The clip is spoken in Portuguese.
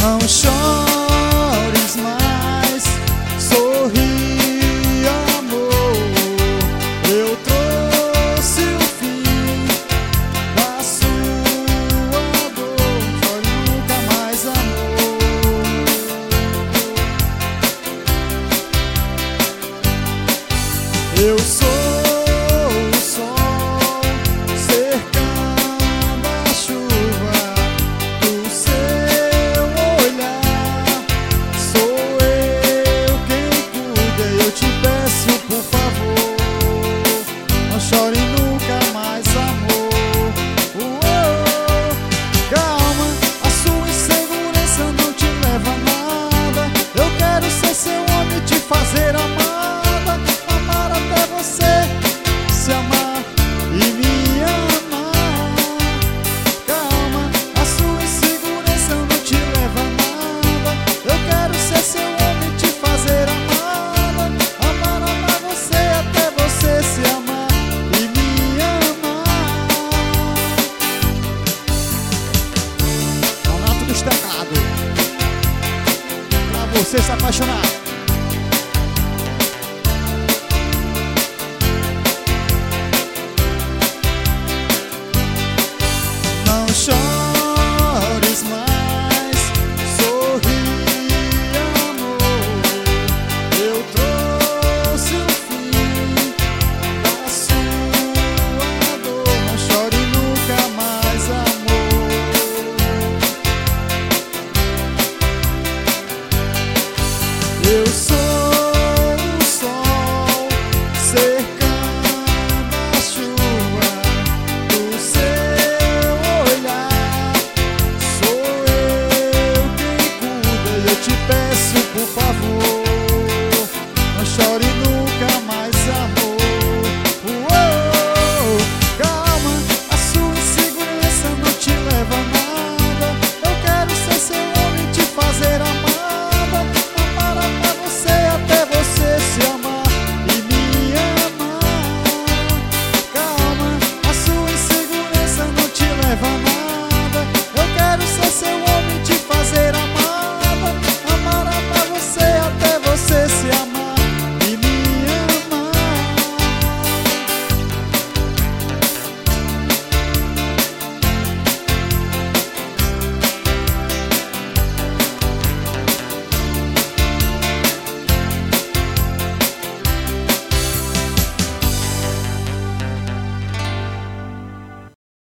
Não chores mais, sorri, amor. Eu trouxe o fim da sua dor. Chore nunca mais, amor. Eu sou o sol cercando a chuva do seu olhar. Sou eu quem cuida e eu te peço, por favor, não chore nunca mais, amor. Calma, a sua insegurança não te leva a nada. Eu quero ser seu homem e te fazer amada, amar até você se amar e me amar. Calma, a sua insegurança não te leva a nada. Eu quero ser seu homem e te fazer amada, amar você até você se amar e me amar. Renato dos Teclados, pra você se apaixonar.